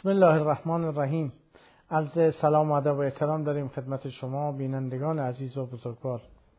بسم الله الرحمن الرحیم. عرض سلام و ادب و احترام داریم خدمت شما بینندگان عزیز و بزرگوار.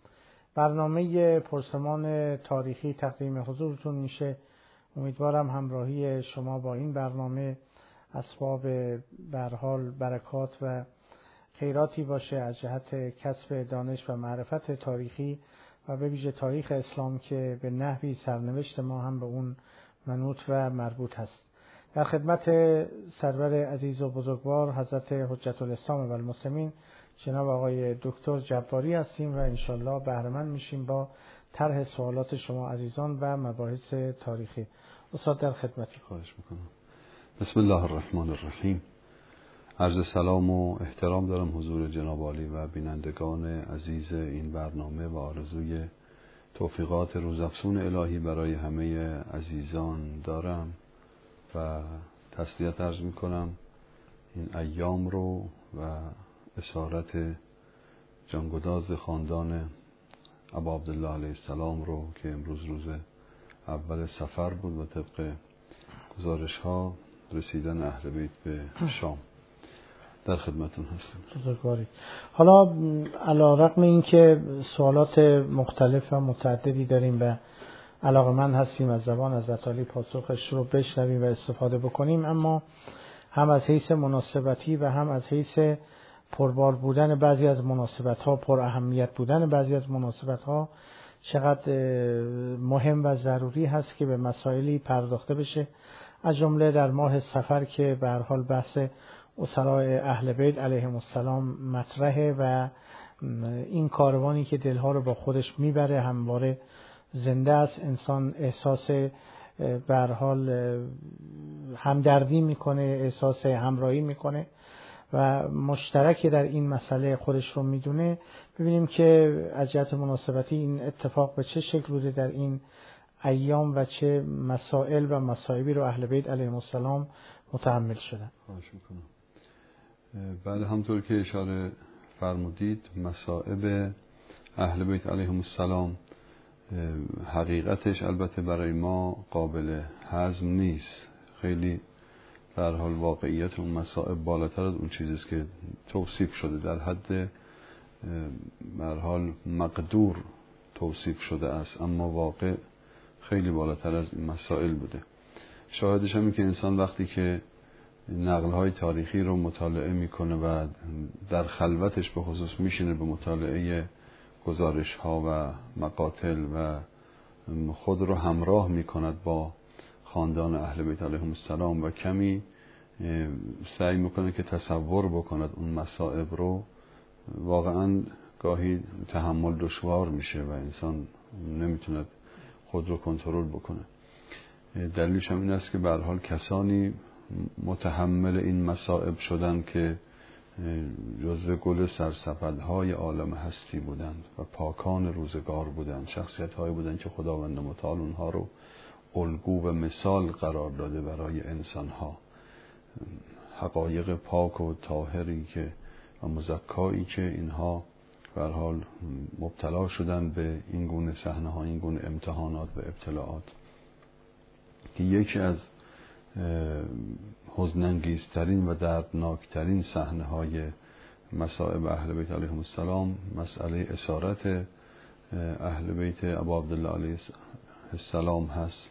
برنامه پرسمان تاریخی تقدیم حضورتون میشه. امیدوارم همراهی شما با این برنامه اسباب به هر حال برکات و خیراتی باشه از جهت کسب دانش و معرفت تاریخی و به ویژه تاریخ اسلام که به نحوی سرنوشت ما هم به اون منوط و مربوط هست. در خدمت سرور عزیز و بزرگوار حضرت حجت الاسلام و المسلمین جناب آقای دکتر جباری هستیم و انشالله بهره مند میشیم با طرح سوالات شما عزیزان و مباحث تاریخی. استاد در خدمتی. خواهش میکنم. بسم الله الرحمن الرحیم. عرض سلام و احترام دارم حضور جناب عالی و بینندگان عزیز این برنامه و آرزوی توفیقات روزافزون الهی برای همه عزیزان دارم و تسلیت عرض میکنم این ایام رو و اسارت جانگداز خاندان ابا عبدالله علیه السلام رو که امروز روز اول سفر بود و طبق گزارش ها رسیدن اهل بیت به شام. در خدمتون هستم. بزرگواری. حالا علی رغم این که سوالات مختلف و متعددی داریم و علاقه‌مند هستیم از زبان حضرت عالی پاسخش رو بشنویم و استفاده بکنیم، اما هم از حیث مناسبتی و هم از حیث پربار بودن بعضی از مناسبت‌ها، پر اهمیت بودن بعضی از مناسبت‌ها چقدر مهم و ضروری هست که به مسائلی پرداخته بشه، از جمله در ماه سفر که به هر حال بحث اسرای اهل بیت علیهم السلام مطرحه و این کاروانی که دلها رو با خودش میبره همواره زنده است. انسان احساس به هر حال همدردی میکنه، احساس همراهی میکنه و مشترکی در این مسئله خودش رو میدونه. ببینیم که از جهت مناسبتی این اتفاق به چه شکل بوده در این ایام و چه مسائل و مصائبی رو اهل بیت علیهم السلام متحمل شدن. خواهش میکنم. بله، همطور که اشاره فرمودید مصائب اهل بیت علیهم السلام حقیقتش البته برای ما قابل هضم نیست. خیلی در حال واقعیت اون مصائب بالاتر از اون چیزیست که توصیف شده، در حد در حال مقدور توصیف شده است، اما واقع خیلی بالاتر از این مسائل بوده. شاهدش همین که انسان وقتی که نقل‌های تاریخی رو مطالعه میکنه و در خلوتش به خصوص میشینه به مطالعه گزارش‌ها و مقاتل و خود رو همراه میکند با خاندان اهل بیت علیهم السلام و کمی سعی میکنه که تصور بکند اون مصائب رو، واقعا گاهی تحمل دشوار میشه و انسان نمیتونه خود رو کنترل بکنه. دلیلش هم این است که به هر حال کسانی متحمل این مصائب شدن که جزو گل سرسپدهای عالم هستی بودند و پاکان روزگار بودند، شخصیت‌هایی بودند که خداوند متعال اونها رو الگو و مثال قرار داده برای انسان‌ها. حقایق پاک و طاهری که و مزکایی که اینها به هر حال مبتلا شدن به این گونه صحنه‌ها، این گونه امتحانات و ابتلاعات، که یکی از حزن‌انگیزترین و دردناکترین صحنه‌های مصائب اهل بیت علیهم السلام مسئله اسارت اهل بیت ابا عبدالله علیه السلام هست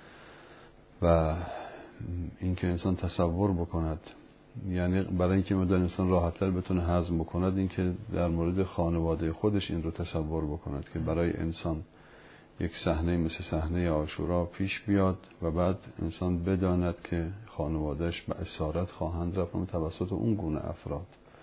و اینکه انسان تصور بکند، یعنی برای اینکه مدار انسان راحت‌تر بتونه هضم بکند، اینکه در مورد خانواده خودش این رو تصور بکند که برای انسان یک صحنه مثل صحنه عاشورا پیش بیاد و بعد انسان بداند که خانوادهش به اسارت خواهند رفت توسط اون گونه افراد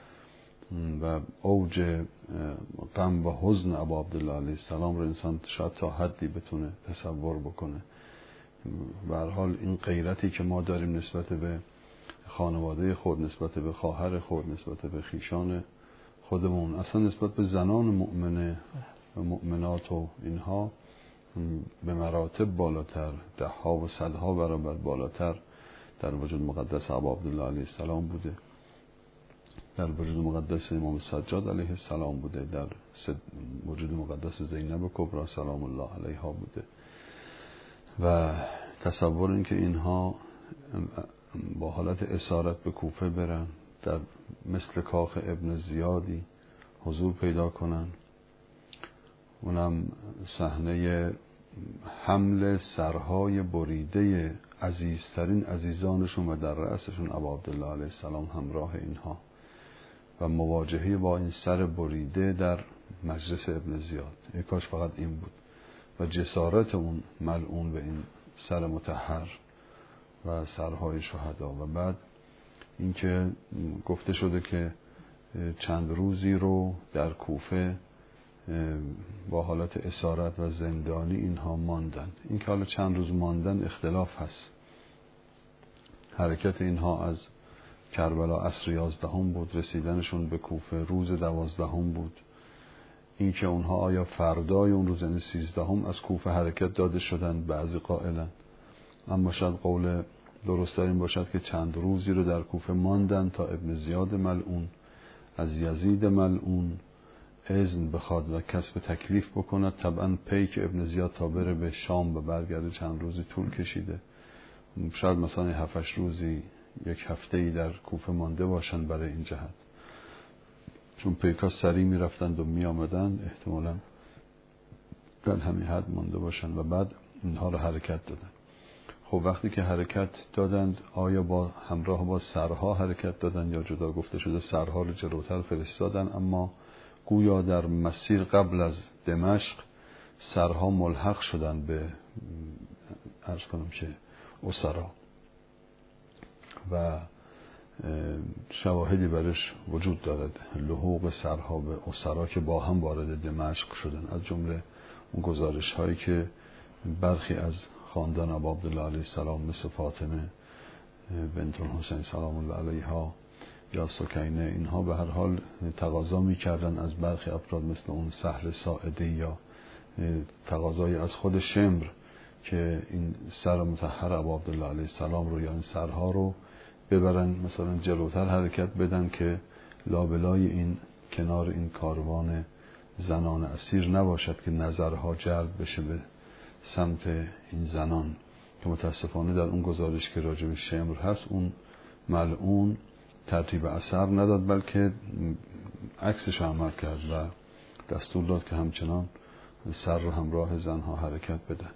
و اوج غم و حزن ابا عبدالله علیه السلام رو انسان شاید تا حدی بتونه تصور بکنه. به هر حال این غیرتی که ما داریم نسبت به خانواده خود، نسبت به خواهر خود، نسبت به خیشان خودمون، اصلا نسبت به زنان مؤمنه و مؤمنات و اینها به مراتب بالاتر، ده ها و صدها برابر بالاتر در وجود مقدس ابا عبدالله علیه السلام بوده، در وجود مقدس امام سجاد علیه السلام بوده، در وجود مقدس زینب کبری سلام الله علیها بوده و تصور این که اینها با حالت اسارت به کوفه برن، در مثل کاخ ابن زیادی حضور پیدا کنن. اونم صحنه حمل سرهای بریده عزیزترین عزیزانشون و در رأسشون ابا عبدالله علیه السلام همراه اینها و مواجهه با این سر بریده در مجلس ابن زیاد. یک کاش فقط این بود و جسارت اون ملعون به این سر مطهر و سرهای شهدا. و بعد اینکه گفته شده که چند روزی رو در کوفه با حالت اسارت و زندانی اینها ماندن. این که حالا چند روز ماندن اختلاف هست. حرکت اینها از کربلا عصر 11 بود، رسیدنشون به کوفه روز 12 بود. این که اونها آیا فردای اون روز یعنی 13 از کوفه حرکت داده شدن، بعضی قائلن، اما شاید قول درست این باشد که چند روزی رو در کوفه ماندن تا ابن زیاد ملعون از یزید ملعون اذن بخواد و کسب تکلیف بکند. طبعا پیک ابن زیاد تا بره به شام و برگرده چند روزی طول کشیده. شاید مثلا 7-8 روزی، یک هفته‌ای در کوفه مانده باشن برای این جهت، چون پیکا سریع می رفتند و می آمدن، احتمالا در همین حد مانده باشن و بعد اینها رو حرکت دادن. خب وقتی که حرکت دادند آیا با همراه با سرها حرکت دادن یا جدا؟ گفته شده سرها رو جلوتر فرستادن، اما گویا در مسیر قبل از دمشق سرها ملحق شدن به عرض کنم که اسرا و شواهدی برش وجود دارد، لحوق سرها به اسرا که با هم وارد دمشق شدن. از جمله اون گزارش هایی که برخی از خاندان ابا عبدالله علیه السلام مثل فاطمه بنت الحسین سلام الله علیها یا سکینه، اینها به هر حال تقاضا می‌کردن از برخی افراد مثل اون سهل ساعدی یا تقاضای از خود شمر که این سر مطهر ابا عبدالله علیه السلام رو یا این سرها رو ببرن مثلا جلوتر حرکت بدن که لابلای این کنار این کاروان زنان اسیر نباشد که نظرها جلب بشه به سمت این زنان، که متاسفانه در اون گزارش که راجع به شمر هست اون ملعون ترتیب اثر نداد، بلکه عکسش عمل کرد و دستور داد که همچنان سر رو همراه زنها حرکت بدن.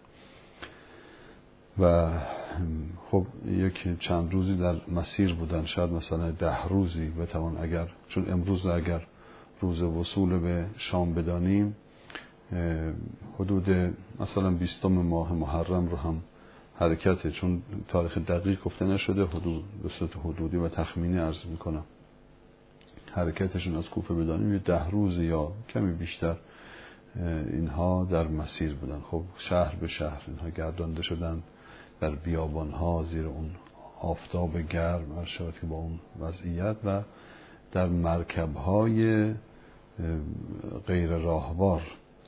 و خب یک چند روزی در مسیر بودن، شاید مثلا 10 روزی بتوان، اگر چون امروز اگر روز وصول به شام بدانیم حدود مثلا 20 ماه محرم رو هم حرکته، چون تاریخ دقیق گفته نشده، حدود به صورت حدودی و تخمینی عرض میکنم حرکتشون از کوفه بدانیم 10 روز یا کمی بیشتر اینها در مسیر بودن. خب شهر به شهر اینها گردانده شدن در بیابانها زیر اون آفتاب گرم ارشاد که با اون وضعیت و در مرکبهای غیر راهوار.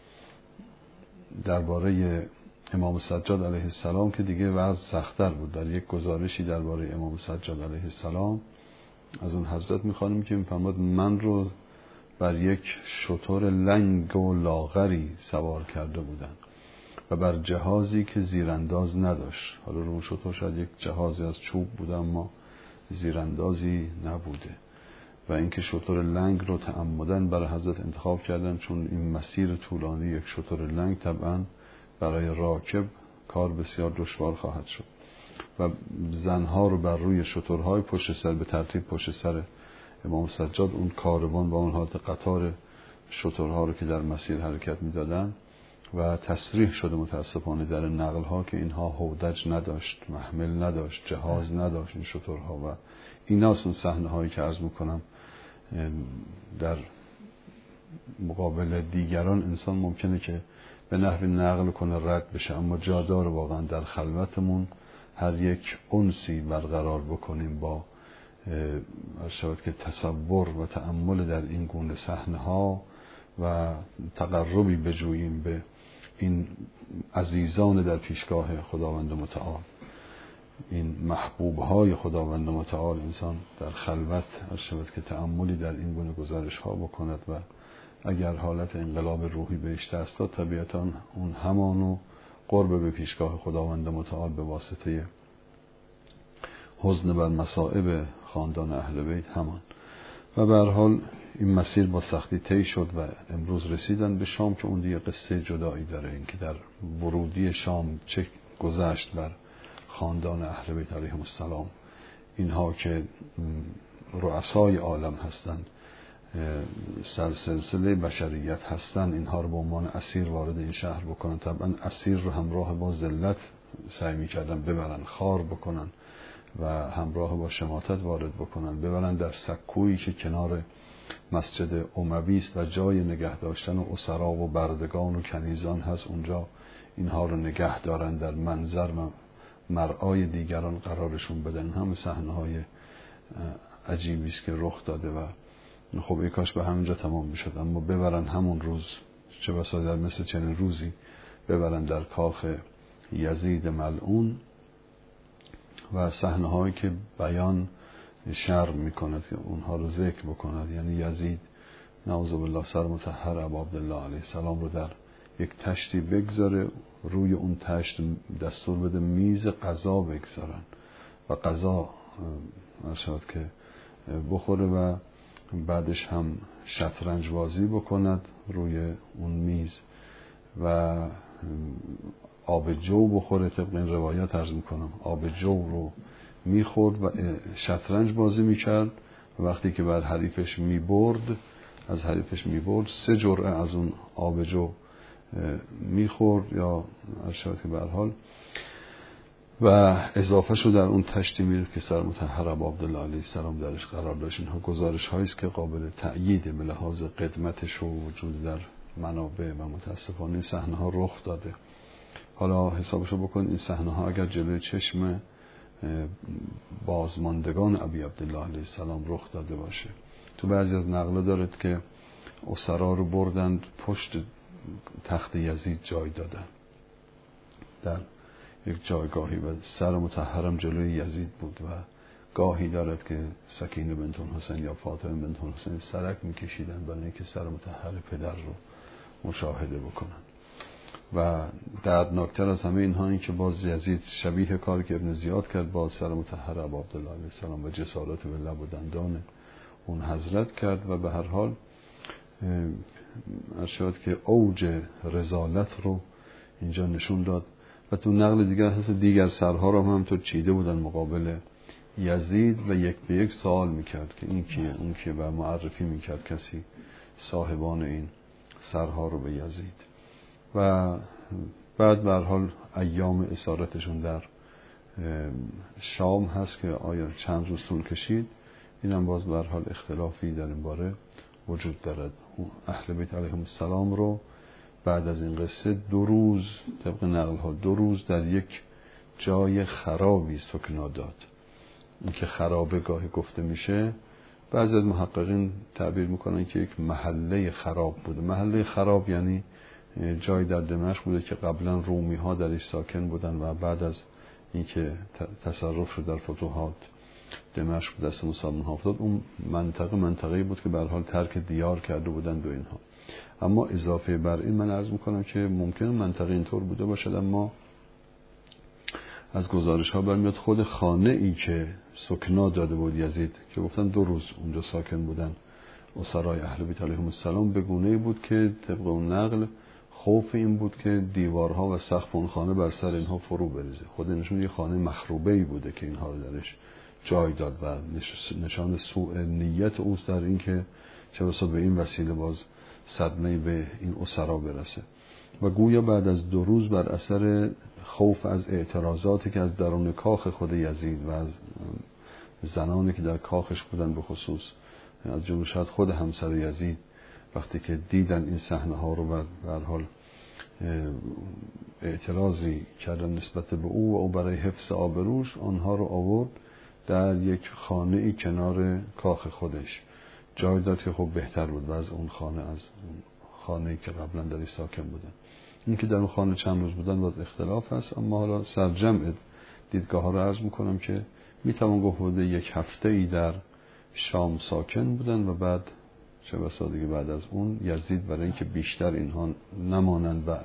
درباره امام سجاد علیه السلام که دیگه وضع سخت‌تر بود، در یک گزارشی درباره امام سجاد علیه السلام از اون حضرت می‌خوانیم که می‌فرماد من رو بر یک شتر لنگ و لاغری سوار کرده بودند و بر جهازی که زیرانداز نداشت. حالا رو شتر شاید یک جهازی از چوب بوده اما زیراندازی نبوده و اینکه شتر لنگ رو تعمدن برای حضرت انتخاب کردن، چون این مسیر طولانی یک شتر لنگ طبعا برای راکب کار بسیار دشوار خواهد شد و زنها رو بر روی شترهای پشت سر به ترتیب پشت سر امام سجاد اون کاروان با اون حالت قطار شترها رو که در مسیر حرکت میدادن و تصریح شده متاسفانه در نقل ها که اینها هودج نداشت، محمل نداشت، جهاز نداشت این شترها و اینا اون صحنه هایی که عرض میکنم در مقابل دیگران انسان ممکنه که به نحوی نقل کنه رد بشه، اما جادار واقعا در خلوتمون هر یک انسی برقرار بکنیم با شاید که تصور و تأمل در این گونه صحنه ها و تقربی بجوییم به این عزیزان در پیشگاه خداوند متعال، این محبوب های خداوند متعال. انسان در خلوت شاید که تأملی در این گونه گزارش ها بکند و اگر حالت انقلاب روحی بهش دست داد طبیعتا اون همانو قرب به پیشگاه خداوند متعال به واسطه حزن بر مصائب خاندان اهل بیت همان. و به هر حال این مسیر با سختی طی شد و امروز رسیدن به شام که اون دیگه قصه جدایی داره، اینکه در ورودی شام چه گذشت بر خاندان اهل بیت علیهم السلام، اینها که رؤسای عالم هستند، سلسله بشریت هستند، اینها رو به عنوان اسیر وارد این شهر بکنن. طبعا اسیر رو همراه با ذلت سعی می‌کردن ببرن، خار بکنن و همراه با شماتت وارد بکنن، ببرن در سکویی که کنار مسجد اموی است و جای نگه داشتن و اسرا و بردگان و کنیزان هست، اونجا اینها رو نگه دارن، در منظر و مرعای دیگران قرارشون بدن. همه صحنه‌های عجیبی است که رخ داده و خب ای کاش به همینجا تمام میشد، اما ببرن همون روز، چه بسا در مثل چنین روزی ببرن در کاخ یزید ملعون و صحنه‌هایی که بیان شرم میکند که اونها رو ذکر بکند. یعنی یزید نعوذ بالله سر مطهر ابا عبدالله علیه السلام رو در یک تشتی بگذاره، روی اون تشت دستور بده میز غذا بگذارن و غذا شاید که بخوره و بعدش هم شطرنج بازی بکند روی اون میز و آب جو بخوره. طبق این روایت عرض میکنم آب جو رو میخورد و شطرنج بازی میکرد و وقتی که بر حریفش میبرد، از حریفش میبرد 3 جرعه از اون آب جو میخورد یا ارشاد که به هر حال و اضافه شو در اون تشتی میره که سر مطهر ابا عبدالله علیه السلام درش قرار داشت. اینها گزارش هایی است که قابل تأیید به لحاظ قدمتش و وجود در منابع و متاسفانه این صحنه ها رخ داده. حالا حسابشو بکن این صحنه ها اگر جلوی چشم بازماندگان ابی عبدالله علیه السلام رخ داده باشه، تو بعضی از نقله دارد که اسرا رو بردند پشت تخت یزید جای دادن در یک جایگاهی و سر مطهرم جلوی یزید بود و گاهی دارد که سکینه بنت حسین یا فاطمه بنت حسین سرک میکشیدن برای اینکه سر مطهر پدر رو مشاهده بکنن. و دردناکتر از همه اینها این که باز یزید شبیه کاری که ابن زیاد کرد، باز سر مطهر ابا عبدالله علیه السلام و جسارت به لب و دندان اون حضرت کرد و به هر حال ارشاد که اوج رذالت رو اینجا نشون داد. و تو نقل دیگر هست دیگر سرها رو همینطور چیده بودن مقابل یزید و یک به یک سوال میکرد که این کیه اون کیه و معرفی میکرد کسی صاحبان این سرها رو به یزید. و بعد به هر حال ایام اسارتشون در شام هست که آیا چند روز طول کشید، اینم باز به هر حال اختلافی در این باره وجود دارد. اهل بیت علیهم السلام رو بعد از این قصه 2 روز طبق نقل ها 2 روز در یک جای خرابی سکنا داد. این که خرابه گاهی گفته میشه، بعضی از محققین تعبیر میکنن که یک محله خراب بوده. محله خراب یعنی جای در دمشق بوده که قبلا رومی ها درش ساکن بودن و بعد از اینکه تصرف شد در فتوحات دمشق دست مسلمان ها افتاد، اون منطقه‌ای بود که به هر حال ترک دیار کرده بودند و اینها. اما اضافه بر این من عرض میکنم که ممکنه منطقه اینطور بوده باشد، اما از گزارش ها برمیاد خود خانه ای که سکنا داده بود یزید که گفتن 2 روز اونجا ساکن بودن اسرای اهل بیت علیهم السلام، به گونه‌ای بود که طبق اون نقل خوف این بود که دیوارها و سقف اون خانه بر سر اینها فرو بریزه. خود نشون یه خانه مخروبه‌ای بوده که اینها رو درش جای داد و نشان سوء نیت اوست در این که چه بسا به این وسیله باز صدمه به این اسرا برسه. و گویا بعد از 2 روز بر اثر خوف از اعتراضاتی که از درون کاخ خود یزید و از زنانی که در کاخش بودن به خصوص از جمله شاید خود همسر یزید وقتی که دیدن این صحنه ها رو و به هر حال اعتراضی کردن نسبت به او و او برای حفظ آبروش آنها رو آورد در یک خانه ای کنار کاخ خودش جای داد که خب بهتر بود و از اون خانه از خانه ای که قبلا درش ساکن بودن. این که در اون خانه چند روز بودن باز اختلاف هست، اما حالا سرجمع دیدگاه ها رو عرض میکنم که میتوان گفت بوده 1 هفته ای در شام ساکن بودن و بعد چه بسا دیگه بعد از اون یزید برای اینکه بیشتر اینها نمانند و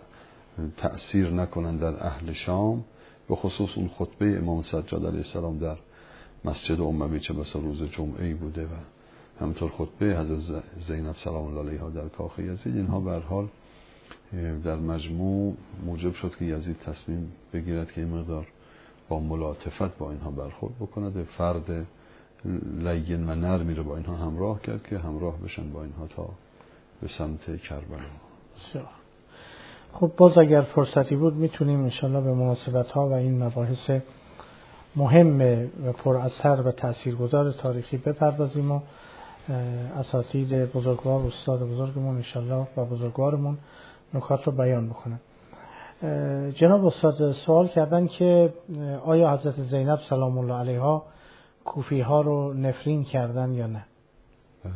تأثیر نکنند در اهل شام، به خصوص اون خطبه امام سجاد علیه السلام در مسجد اموی چه بسا روز جمعه‌ای بوده و همینطور خطبه حضرت زینب سلام الله علیها در کاخ یزید. اینها به هر حال در مجموع موجب شد که یزید تصمیم بگیرد که این مقدار با ملاطفت با اینها برخورد بکند، فرد لین و نرمی رو با اینها همراه کرد که همراه بشن با اینها تا به سمت کربلا. خب باز اگر فرصتی بود میتونیم انشالله به مناسبت ها و این مباحث مهم و پر اثر و تاثیرگذار تاریخی بپردازیم و اساتید بزرگوار، استاد بزرگمون انشالله و بزرگوارمون نکات رو بیان بکنن. جناب استاد سوال کردن که آیا حضرت زینب سلام الله علیها کوفی ها رو نفرین کردن یا نه؟ بله.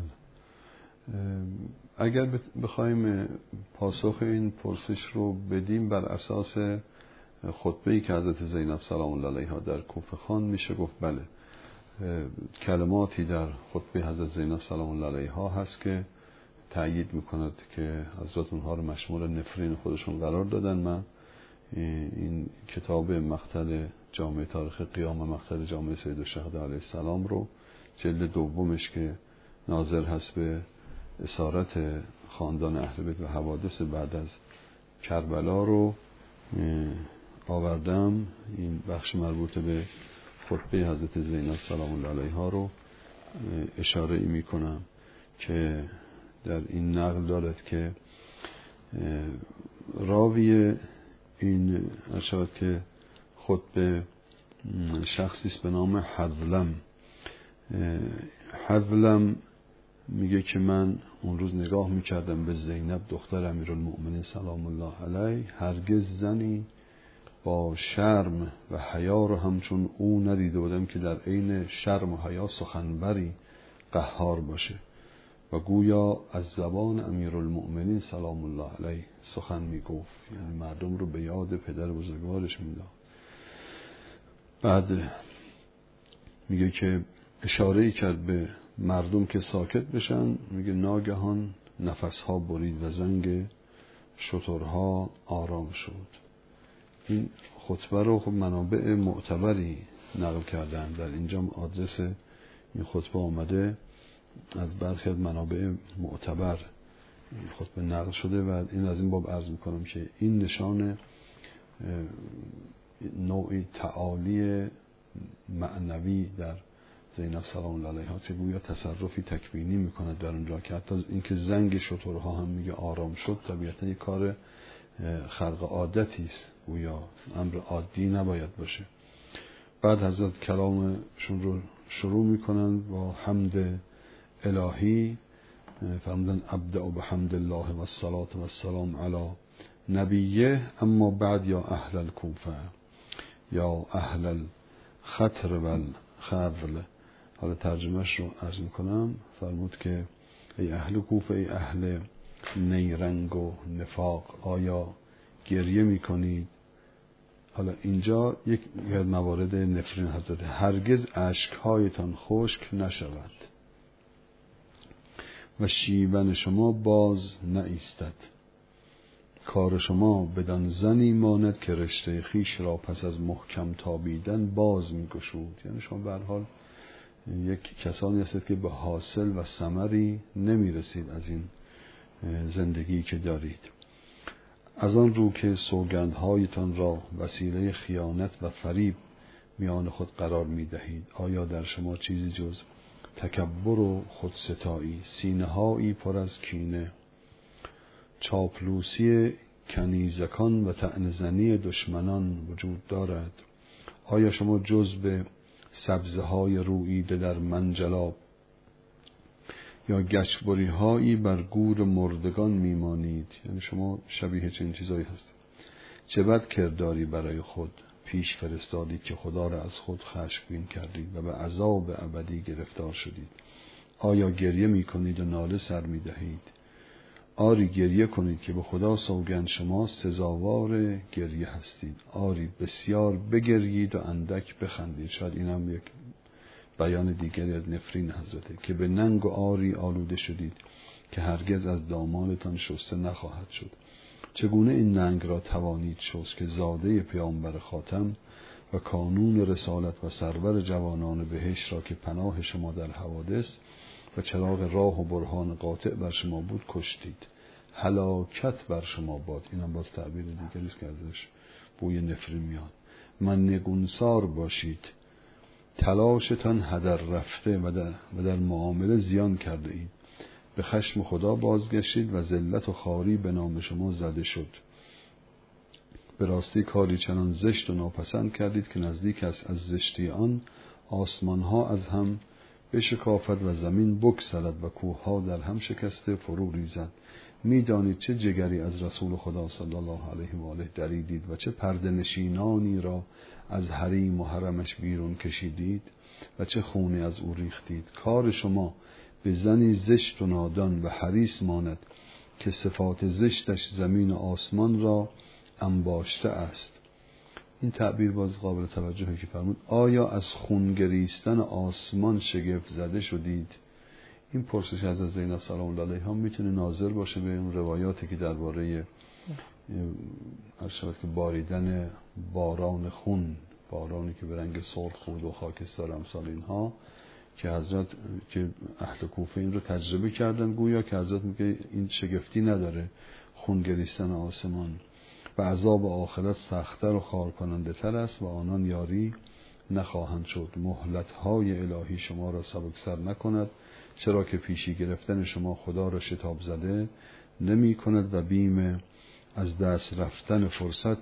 اگر بخوایم پاسخ این پرسش رو بدیم بر اساس خطبه‌ای که حضرت زینب سلام الله علیها در کوفه خواند، میشه گفت بله، کلماتی در خطبه حضرت زینب سلام الله علیها هست که تأیید میکند که حضرت اونها رو مشمول نفرین خودشون قرار دادن. من این کتاب مقتل جامعه تاریخ قیام و مقتل جامعه سید الشهدا علیه السلام رو جلد دومش که ناظر هست به اسارت خاندان اهل بیت و حوادث بعد از کربلا رو آوردم. این بخش مربوط به خطبه حضرت زینب سلام الله علیها رو اشاره می کنم که در این نقل دارد که راوی این اشاره که خطبه شخصی است به نام حذلم میگه که من اون روز نگاه میکردم به زینب دختر امیرالمؤمنین سلام الله علیه، هرگز زنی با شرم و حیا رو همچون او ندیده بودم که در عین شرم و حیا سخنوری قهار باشه و گویا از زبان امیرالمؤمنین سلام الله علیه سخن میگفت، یعنی مردم رو به یاد پدر بزرگوارش میداد. بعد میگه که اشاره‌ای کرد به مردم که ساکت بشن، میگه ناگهان نفسها برید و زنگ شترها آرام شد. این خطبه رو خب منابع معتبری نقل کردن، در اینجا آدرس این خطبه آمده از برخی از منابع معتبر خطبه نقل شده و این از این باب عرض میکنم که این نشان نوعی تعالی معنوی در زینب سلام الله علیها که گویا تصرفی تکوینی میکنه در اونجا که حتی اینکه زنگ شترها هم میگه آرام شد طبیعتا یک کار خلق عادتی است، گویا امر عادی نباید باشه. بعد حضرت کلامشون رو شروع میکنن با حمد الهی، فرمودن ابدأ بحمد الله و الصلاة و السلام علی نبیه اما بعد یا اهل الکوفه یا اهل الخطر و الخذل. حالا ترجمهش رو عرض میکنم. فرمود که ای اهل کوفه، ای اهل نیرنگ و نفاق، آیا گریه میکنید؟ حالا اینجا یک موارد نفرین حضرت، هرگز اشکهایتان خشک نشود و شیون شما باز نایستد، کار شما بدان زنی ماند که رشته خیش را پس از محکم تابیدن باز میگشود. یعنی شما به هر حال یک کسانی هستید که به حاصل و ثمری نمیرسید از این زندگی که دارید. از آن رو که سوگندهایتان را وسیله خیانت و فریب میان خود قرار میدهید، آیا در شما چیزی جز تکبر و خودستایی، سینه‌هایی پر از کینه، چاپلوسی کنیزکان و طعنه‌زنی دشمنان وجود دارد؟ آیا شما جز به سبزه‌های روییده در منجلاب یا گچبری هایی بر گور مردگان میمانید؟ یعنی شما شبیه چنین چیزایی هستید. چه بد کرداری برای خود پیش فرستادید که خدا را از خود خشمگین کردید و به عذاب ابدی گرفتار شدید. آیا گریه میکنید و ناله سر میدهید؟ آری گریه کنید که به خدا سوگند شما سزاوار گریه هستید. آری بسیار بگریید و اندک بخندید. شاید این هم یک بیان دیگری از نفرین حضرته که به ننگ و آری آلوده شدید که هرگز از دامانتان شسته نخواهد شد. چگونه این ننگ را توانید شست که زاده پیامبر خاتم و کانون رسالت و سرور جوانان بهشت را که پناه شما در حوادث و چراغ راه و برهان قاطع بر شما بود کشتید. هلاکت بر شما باد. اینم باز تعبیر دیگری است که ازش بوی نفرین میاد. من نگونسار باشید، تلاشتان هدر رفته و در معامله زیان کرده اید. به خشم خدا بازگشتید و ذلت و خواری به نام شما زده شد. به راستی کاری چنان زشت و ناپسند کردید که نزدیک است از زشتی آن آسمان ها از هم بشکافد و زمین بگسلد و کوه ها در هم شکسته فرو ریزد. میدانید چه جگری از رسول خدا صلی الله علیه و آله دریدید و چه پرده نشینانی را از حریم و حرمش بیرون کشیدید و چه خونی از او ریختید. کار شما به زنی زشت و نادان و حریص ماند که صفات زشتش زمین و آسمان را انباشته است. این تعبیر باز قابل توجهه که فرمود آیا از خونگریستن آسمان شگفت زده شدید؟ این پرسش از زینب سلام الله علیها میتونه ناظر باشه به اون روایاتی که درباره ارشاد که باریدن باران خون، بارانی که به رنگ سرخ بود و خاکستر امثال اینها، که حضرت که اهل کوفه این رو تجربه کردن، گویا که حضرت میگه این شگفتی نداره خونگریستن آسمان و عذاب آخرت سخت‌تر و خار کننده تر است و آنان یاری نخواهند شد. مهلت‌های الهی شما را سبکسر نکند، چرا که پیشی گرفتن شما خدا را شتاب زده نمی کند و بیم از دست رفتن فرصت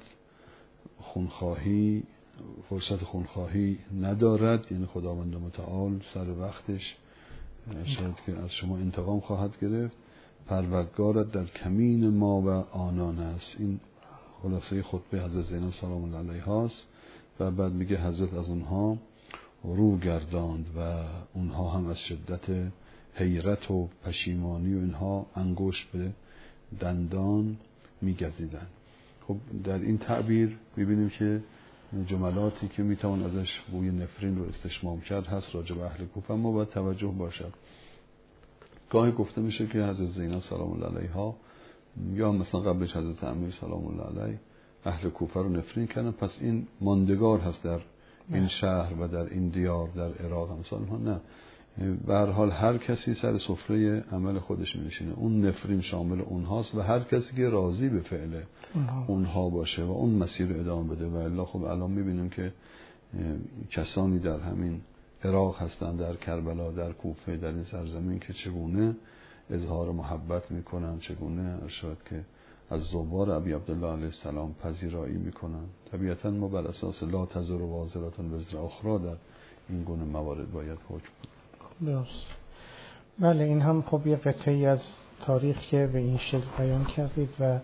خونخواهی ندارد. یعنی خداوند متعال سر وقتش شاید که از شما انتقام خواهد گرفت. پروردگارت در کمین ما و آنان است. این خلاصه خطبه حضرت زینب سلام الله علیها است و بعد میگه حضرت از اونها رو گرداند و اونها هم از شدت حیرت و پشیمانی و اینها انگشت به دندان میگزیدن. خب در این تعبیر میبینیم که جملاتی که میتوان ازش بوی نفرین رو استشمام کرد هست راجع به اهل کوفه، اما باید توجه باشد. گاهی گفته میشه که حضرت زینب سلام الله علیها یا مثلا قبلش حضرت امیر سلام الله علیه اهل کوفه رو نفرین کردن، پس این ماندگار هست در این شهر و در این دیار، در عراق همسال ها. نه، به هر حال هر کسی سر سفره عمل خودش می‌نشینه. اون نفرین شامل اونهاست و هر کسی که راضی به فعل اونها باشه و اون مسیر رو ادامه بده. و الا خب الان می‌بینیم که کسانی در همین عراق هستن، در کربلا، در کوفه، در این سرزمین که چگونه اظهار محبت میکنن، چگونه ارشاد که از زوار ابی عبدالله علیه السلام پذیرایی میکنن. طبیعتا ما بر اساس لا تزر وازرة وزر اخرى در این گونه موارد باید حکم درست. بله، این هم خب یه قطعی از تاریخ که به این شکل بیان کردید و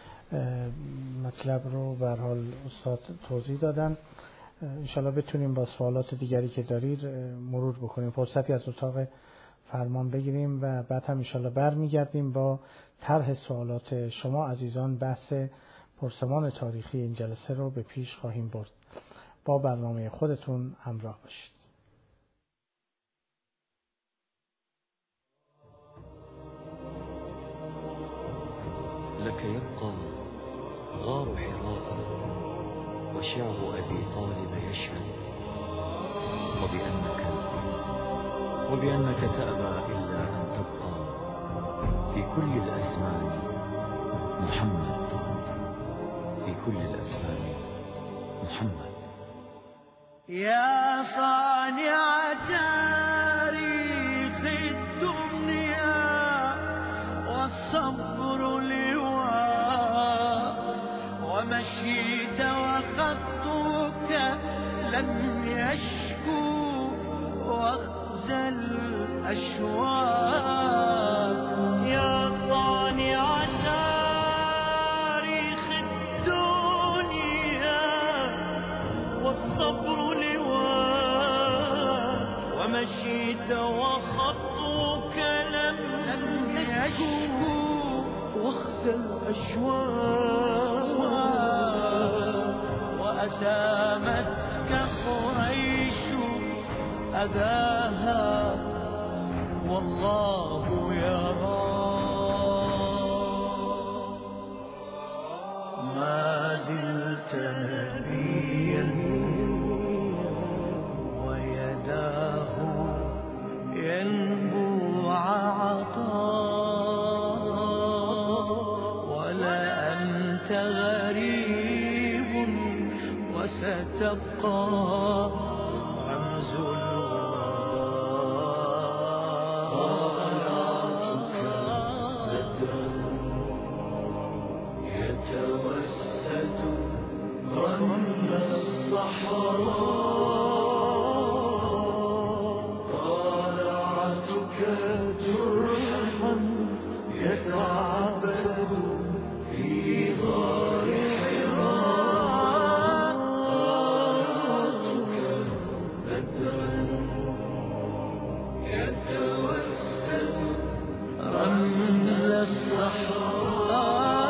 مطلب رو به هر حال استاد توضیح دادن. انشالله بتونیم با سوالات دیگری که دارید مرور بکنیم، فرصتی از اتاق فرمان بگیریم و بعد هم انشالله برمیگردیم با طرح سوالات شما عزیزان. بحث پرسمان تاریخی این جلسه رو به پیش خواهیم برد. با برنامه خودتون همراه باشید. لك يبقى غار حراء وشعر أبي طالب يشهد وبأنك تأبى إلا أن تبقى في كل الأزمان محمد، في كل الأزمان محمد. يا صانع تاريخ الدنيا والصبر لواء ومشيت وخطك لم يشكو واخزى الأشواق. يا صانع تاريخ الدنيا والصبر لواء ومشيت وخطك لم يشكو واخزى الأشواق. وأسامتك قريش أذاها والله يرى. ما زلت نبيا تبقى رمز طالعتك بدرا يتوسد رمل الصحراء طالعتك جرحا يتعبد في غار حراء طالعتك بدرا يتوسد رمل الصحراء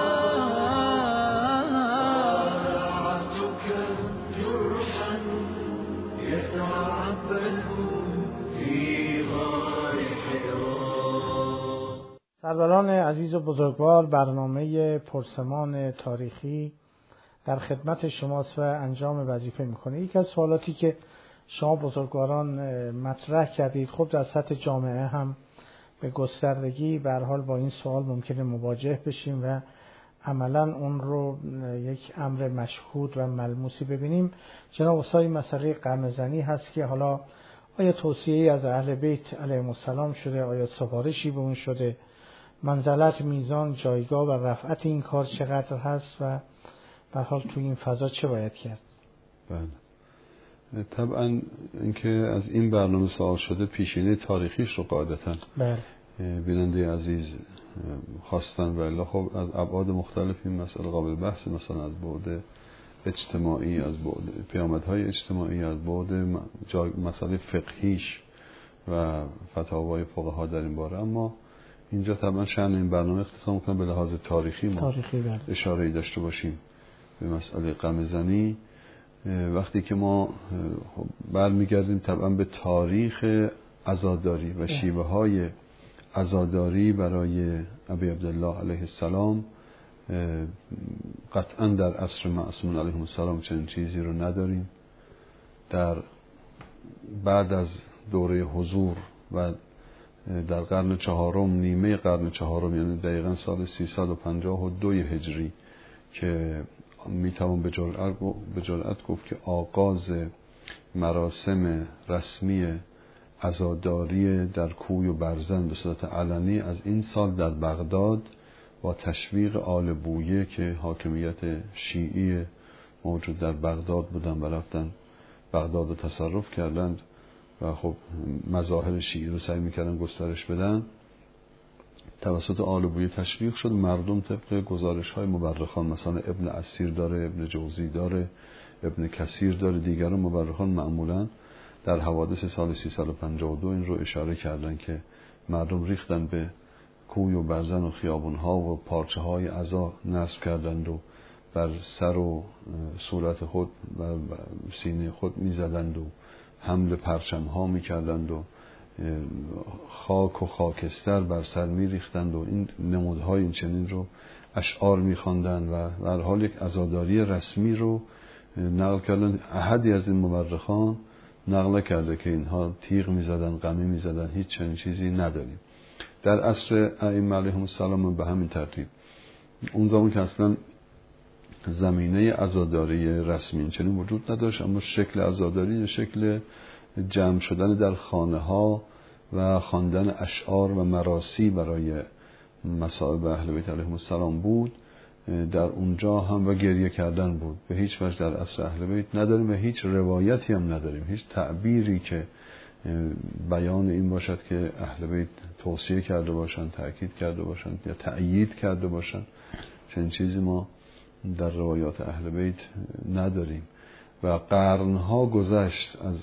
طالعتك جرحا يتعبد في غار حراء. سروران عزیز و بزرگوار، برنامه پرسمان تاریخی در خدمت شماست و انجام وظیفه میکنه. یک از سوالاتی که شما بزرگواران مطرح کردید، خب در سطح جامعه هم به گستردگی به هر حال با این سوال ممکنه مواجه بشیم و عملا اون رو یک امر مشهود و ملموسی ببینیم. جناب استاد، مسئله قمه‌زنی هست که حالا آیا توصیه‌ای از اهل بیت علیهم السلام شده، آیا سفارشی به اون شده، منزلت، میزان، جایگاه و رفعت این کار چقدر هست و به هر حال تو این فضا چه باید کرد؟ بله، طبعا اینکه از این برنامه سوال شده پیشینه تاریخیش رو قاعدتاً بیننده عزیز خواستن، ولی خب از ابعاد مختلف این مسئله قابل بحث، مثلا از بعد اجتماعی، از بعد پیامدهای اجتماعی، از بعد مسئله فقهیش و فتاوای فقها در این باره. اما اینجا طبعا شأن این برنامه اختصاص می‌کنه به لحاظ تاریخی ما اشاره‌ای داشته باشیم به مسئله قمه‌زنی. وقتی که ما برمیگردیم طبعا به تاریخ عزاداری و شیوه های عزاداری برای ابی عبدالله علیه السلام، قطعا در عصر معصومین علیهم السلام چنین چیزی رو نداریم. در بعد از دوره حضور و در قرن چهارم، نیمه قرن چهارم، یعنی دقیقا سال 352 هجری، که میتوان به جرأت گفت که آغاز مراسم رسمی عزاداری در کوی و برزن به صورت علنی از این سال در بغداد با تشویق آل بویه که حاکمیت شیعی موجود در بغداد بودن و رفتن بغداد رو تصرف کردند و خب مظاهر شیعی رو سعی میکردن گسترش بدن، توسط آل بویه تشویق شد. مردم طبق گزارش های مورخان، مثلا ابن اسیر داره، ابن جوزی داره، ابن کثیر داره، دیگران مورخان معمولا در حوادث سال 352 این رو اشاره کردن که مردم ریختن به کوی و برزن و خیابون ها و پارچه های عزا نصب کردند و بر سر و صورت خود و سینه خود می زدند و حمل پرچم ها می کردند و خاک و خاکستر بر سر می ریختند و این نمودهای این چنین رو اشعار می خواندند و در حال یک عزاداری رسمی رو نقل کردن. احدی از این مورخان نقل کرده که اینها تیغ می زدن، قمی می زدن، هیچ چنین چیزی نداریم. در عصر ائمه علیهم السلام به همین ترتیب، اون زمان که اصلا زمینه عزاداری رسمی چنین وجود نداشت، اما شکل عزاداری شکل جمع شدن در خانه ها و خواندن اشعار و مراسی برای مصائب اهل بیت علیهم السلام بود. در اونجا هم و گریه کردن بود. به هیچ وجه در عصر اهل بیت نداریم و هیچ روایتی هم نداریم، هیچ تعبیری که بیان این باشد که اهل بیت توصیه کرده باشند، تأکید کرده باشند یا تأیید کرده باشند. چنین چیزی ما در روایات اهل بیت نداریم و قرنها گذشت از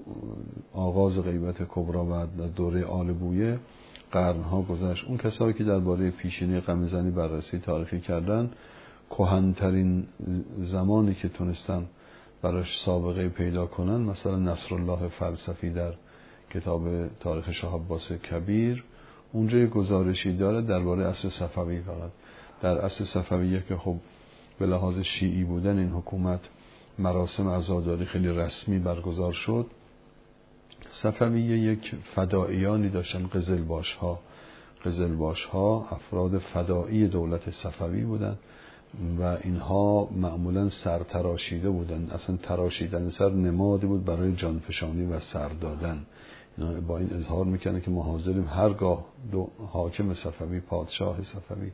آغاز غیبت کبری و از دوره آل بویه، قرنها گذشت. اون کسایی که درباره پیشینه قمه‌زنی بررسی تاریخی کردن، کهن‌ترین زمانی که تونستن براش سابقه پیدا کنن، مثلا نصرالله فلسفی در کتاب تاریخ شاه عباس کبیر اونجا گزارشی داره درباره عصر صفوی. فقط در عصر صفویه که خب به لحاظ شیعی بودن این حکومت مراسم عزاداری خیلی رسمی برگزار شد. صفویه یک فدائیانی داشتن، قزلباش ها افراد فدایی دولت صفوی بودن و اینها معمولا سر تراشیده بودن. اصلا تراشیدن سر نمادی بود برای جانفشانی و سر دادن. اینا با این اظهار میکنه که ما حاضریم هرگاه حاکم صفوی، پادشاه صفوی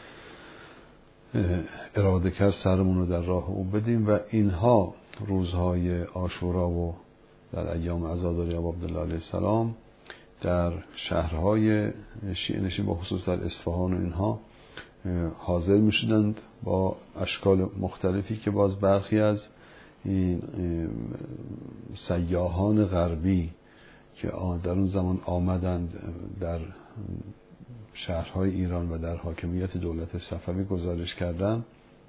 اراده کرد سرمون رو در راه او بدیم. و اینها روزهای عاشورا و در ایام عزاداری ابا عبدالله علیه السلام در شهرهای شیعه نشین با خصوص در اصفهان و اینها حاضر می شدند با اشکال مختلفی که باز برخی از این سیاحان غربی که در اون زمان آمدند در شهرهای ایران و در حاکمیت دولت صفوی گزارش کردند،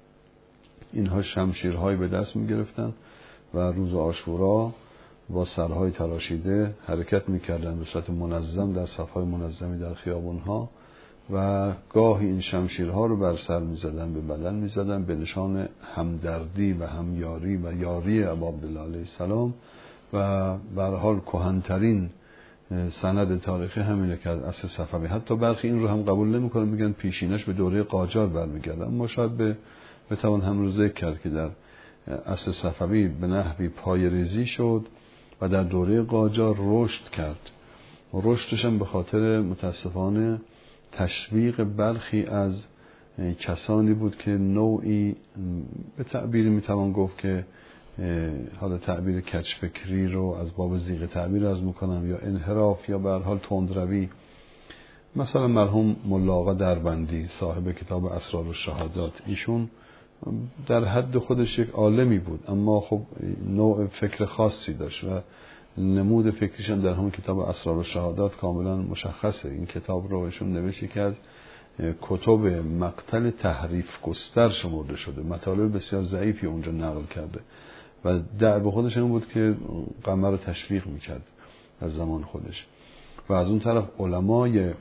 اینها شمشیرهایی به دست می گرفتند و روز عاشورا با سرهای تراشیده حرکت می کردند به صورت منظم در صفهای منظمی در خیابونها و گاهی این شمشیرها رو بر سر می زدن، به بدن می زدن به نشان همدردی و همیاری و یاری ابا عبدالله علیه السلام. و به هر حال کهن‌ترین سند تاریخی همینه که از عصر صفوی، حتی برخی این رو هم قبول نمی‌کنن، میگن پیشینش به دوره قاجار برمیگرده، اما شاید بتوان هم رو ذکر کرد که در عصر صفوی به نحوی پایه‌ریزی شد و در دوره قاجار رشد کرد. رشدش هم به خاطر متاسفانه تشویق برخی از کسانی بود که نوعی به تعبیری میتوان گفت که حالا تعبیر کج‌فکری رو از باب ذیق تعبیر از میکنم، یا انحراف یا به هر حال تندروی. مثلا مرحوم ملا آقا دربندی صاحب کتاب اسرار الشهادات، ایشون در حد خودش یک عالمی بود، اما خب نوع فکر خاصی داشت و نمود فکریش هم در همون کتاب اسرار الشهادات کاملا مشخصه. این کتاب رو ایشون نوشت که از کتب مقتل تحریف گستر شمرده شده، مطالب بسیار ضعیفی اونجا نقل کرده و دعوی خودش این بود که قمر رو تشویق میکرد از زمان خودش. و از اون طرف علمای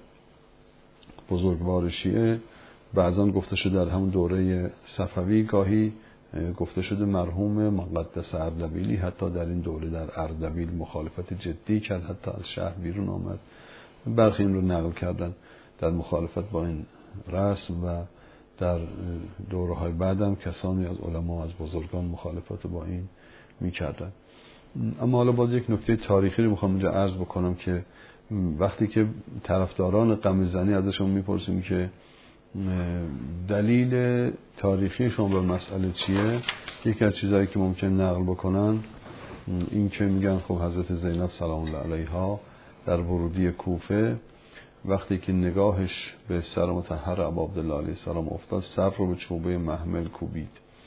بزرگوار شیعه بعضا گفته شده در همون دوره صفوی، گاهی گفته شده مرحوم مقدس اردبیلی حتی در این دوره در اردبیل مخالفت جدی کرد، حتی از شهر بیرون آمد. برخی این رو نقل کردن در مخالفت با این رسم و در دوره‌های بعدم کسانی از علما از بزرگان مخالفت با این می‌کردن. اما حالا باز یک نکته تاریخی رو می‌خوام اینجا عرض بکنم که وقتی که طرفداران قمیزنی ازشون می‌پرسیم که دلیل تاریخی شما به مسئله چیه، یکی از چیزایی که ممکن نقل بکنن این که میگن خب حضرت زینب سلام الله علیها در ورودی کوفه وقتی که نگاهش به سر مطهر ابا عبدالله علیه السلام افتاد، سر رو به چوبه محمل کوبید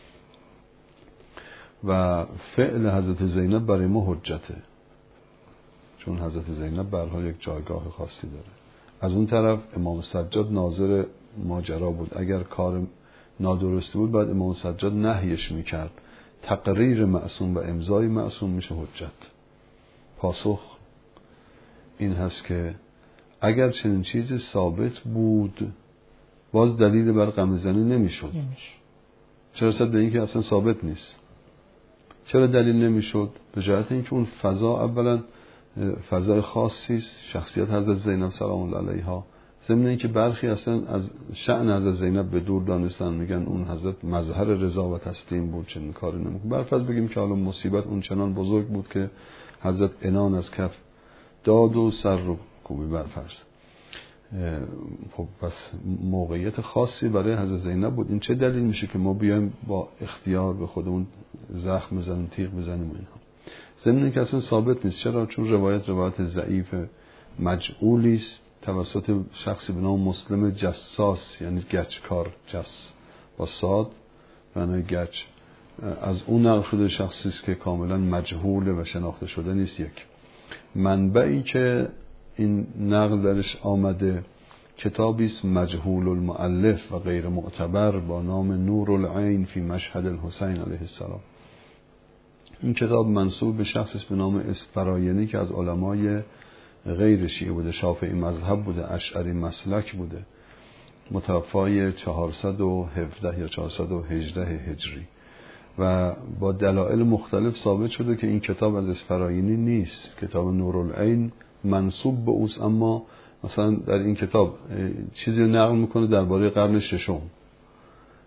و فعل حضرت زینب برای ما حجته، چون حضرت زینب به هر حال یک جایگاه خاصی داره. از اون طرف امام سجاد ناظر ماجرا بود، اگر کار نادرستی بود باید امام سجاد نهیش میکرد، تقریر معصوم و امضای معصوم میشه حجت. پاسخ این هست که اگر چنین چیزی ثابت بود باز دلیل بر قمه‌زنی نمیشد. چرا صد به این که اصلا ثابت نیست؟ چرا دلیل نمیشد؟ به جهت اینکه اون فضا اولا فضای خاصی است، شخصیت حضرت زینب سلام الله علیها، ضمن اینکه برخی اصلا از شأن حضرت زینب به دور دانستن، میگن اون حضرت مظهر رضا و تسلیم بود، چنین کاری نمیکنه. برفرض بگیم که حالا مصیبت اون چنان بزرگ بود که حضرت عنان از کف داد و سر رو کوبی برفرض، خب پس موقعیت خاصی برای حضرت زینب بود. این چه دلیل میشه که ما بیایم با اختیار به خودمون زخم بزنیم، تیغ بزنیم و اینها؟ ضمن اینکه اصلا ثابت نیست. چرا؟ چون روایت ضعیف مجعولی است توسط شخصی به نام مسلم جساس، یعنی گچکار، جس با صاد معنای گچ، از اون نقل شده شخصی است که کاملا مجهول و شناخته شده نیست. یک منبعی که این نقل درش آمده کتابی است مجهول المؤلف و غیر معتبر با نام نور العین فی مشهد الحسین علیه السلام. این کتاب منسوب به شخصی است به نام اسفراینی که از علمای غیر شیعه بوده، شافعی مذهب بوده، اشعری مسلک بوده، متوفای 417 یا 418 هجری و با دلایل مختلف ثابت شده که این کتاب از اسفراینی نیست. کتاب نورالعین منسوب به اوست، اما مثلا در این کتاب چیزی نقل میکنه درباره قرن ششم،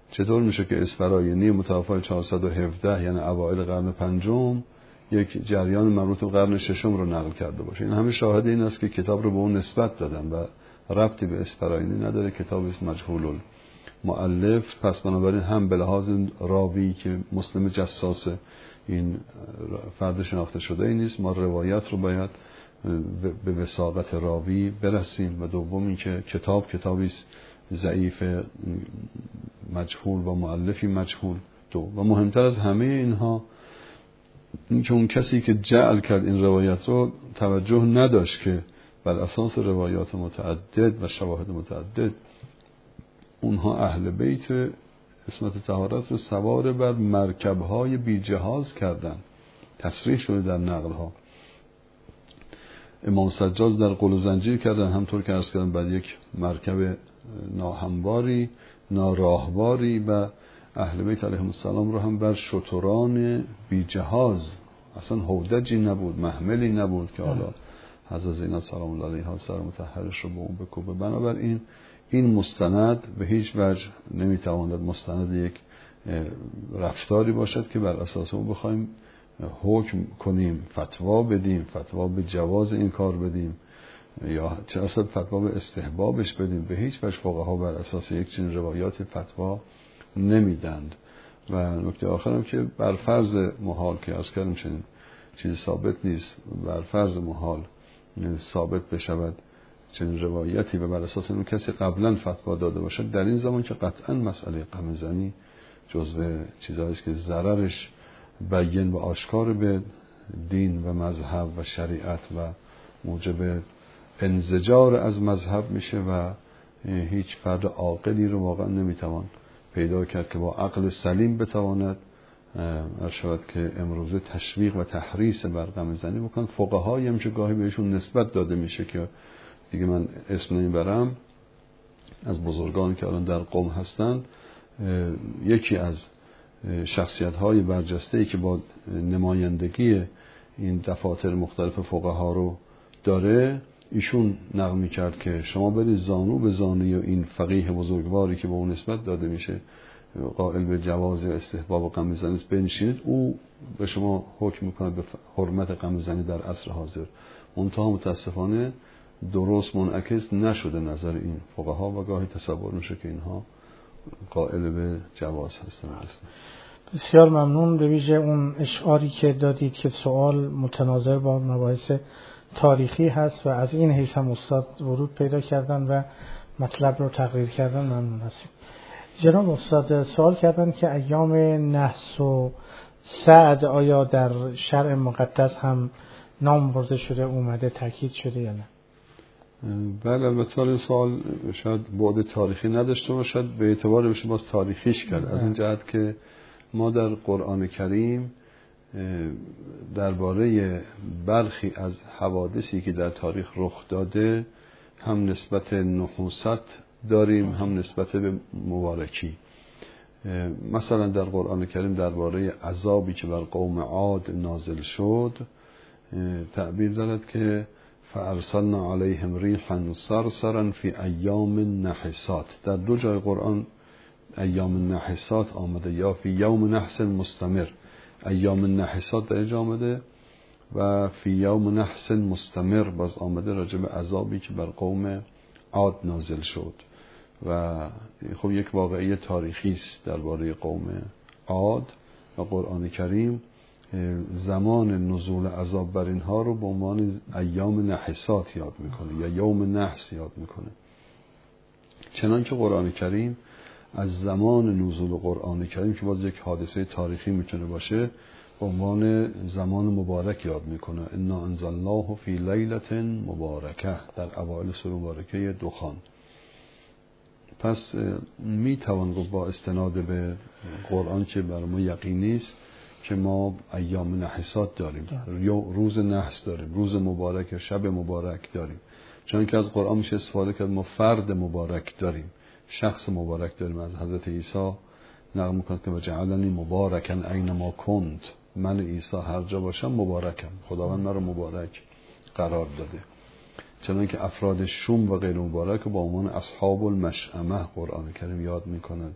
چطور میشه که اسفراینی متوفای 417 یعنی اوایل قرن پنجم یک جریان مربوط به قرن ششم رو نقل کرده باشه؟ این همه شاهد این است که کتاب رو به اون نسبت دادن و ربطی به اسفراینی نداره، کتابی است مجهول المؤلف. پس بنابراین هم به لحاظ راوی که مسلم جساسه، این فرد شناخته شده ای نیست، ما روایت رو باید به وثاقت راوی برسیم. و دوم این که کتابی است ضعیف، مجهول و مؤلفی مجهول. و مهمتر از همه اینها این که اون کسی که جعل کرد این روایت رو توجه نداشت که بر اساس روایات متعدد و شواهد متعدد اونها اهل بیت عصمت طهارت رو سوار بر مرکب‌های بی جهاز کردن. تصریح شده در نقل‌ها. امام سجاد در قل و زنجیر کردن، همطور که عرض کردم، بعد یک مرکب ناهمواری، ناراهواری، و اهل بیت علیهم السلام رو هم بر شتران بی جهاز، اصلا هودجی نبود، محملی نبود که حالا حضرت زینب سلام الله علیها سر مطهرش رو به اون بکوبه. بنابراین این مستند به هیچ وجه نمیتواند مستند یک رفتاری باشد که بر اساس اون بخوایم حکم کنیم، فتوا بدیم، فتوا به جواز این کار بدیم یا چه اصلا فتوا به استحبابش بدیم. به هیچ وجه فقها بر اساس یک چنین روایات فتوا نمیدند. و نکته آخرم که بر فرض محال که از کردم چنین چیزی ثابت نیست، بر فرض محال ثابت بشود چنین روایتی و بر اساس اون کسی قبلا فتوا داده باشد، در این زمان که قطعا مسئله غم‌زنی جزو چیزایی است که ضررش بیان و آشکار به دین و مذهب و شریعت و موجب انزجار از مذهب میشه و هیچ فرد عاقلی رو واقعا نمیتوان پیدا کرد که با عقل سلیم بتواند ارشاد که امروزه تشویق و تحریص بر غم‌زنی بکن. فقهایی هم که گاهی بهشون نسبت داده میشه که دیگه من اسم نمیبرم، از بزرگان که الان در قم هستند، یکی از شخصیت‌های برجسته‌ای که با نمایندگی این دفاتر مختلف فقها رو داره، ایشون نقل می‌کرد که شما برید زانو به زانوی این فقیه بزرگواری که به اون نسبت داده میشه قائل به جواز استحباب و غم‌زنی است بنشینید، او به شما حکم می‌کند به حرمت غم‌زنی در عصر حاضر. منتها متاسفانه درست منعکس نشده نظر این فقها و گاهی تصور میشه که اینها قائل به جواز هستن. بسیار ممنون. به ویژه اون اشعاری که دادید که سوال متناظر با مباحث تاریخی هست و از این حیث هم استاد ورود پیدا کردن و مطلب رو تقریر کردن، ممنون هستیم. جناب استاد سوال کردن که ایام نحس و سعد آیا در شرع مقدس هم نام برده شده، اومده، تاکید شده یا نه؟ بله، البته این سوال شاید بعد تاریخی نداشته باشد، به اعتبار بشه باز تاریخیش کرد. از این جهت که ما در قرآن کریم درباره برخی از حوادثی که در تاریخ رخ داده هم نسبت نحوست داریم، هم نسبت به مبارکی. مثلا در قرآن کریم درباره عذابی که بر قوم عاد نازل شد تعبیر دارد که فارسلنا علیهم ریحا صرصرا فی ایام نحسات. در دو جای قرآن ایام نحسات آمده یا فی یوم نحس مستمر. ایام نحسات در اینجا آمده و فی یوم نحس مستمر باز آمده راجع به عذابی که بر قوم عاد نازل شد. و خب یک واقعی تاریخی است درباره قوم عاد و قرآن کریم زمان نزول عذاب بر اینها رو به عنوان ایام نحسات یاد میکنه یا یوم نحس یاد میکنه. چنانکه قرآن کریم از زمان نزول قرآن کریم که باز یک حادثه تاریخی میتونه باشه به عنوان زمان مبارک یاد میکنه. انا انزلناه فی لیلة مبارکه، در اوایل سوره مبارکه دخان. پس میتوان گفت با استناد به قرآن که برای ما یقینی است که ما ایام نحسات داریم، روز نحس داریم، روز مبارک یا شب مبارک داریم. چون که از قرآن میشه استفاده کرد ما فرد مبارک داریم، شخص مبارک داریم. از حضرت عیسی نقل میکنه که وجعلنی مبارکن اینما کنت، من عیسی هر جا باشم مبارکم، خداوند من رو مبارک قرار داده. چنانکه افراد شوم و غیر مبارک با عنوان اصحاب المشأمه قرآن کریم یاد میکنند.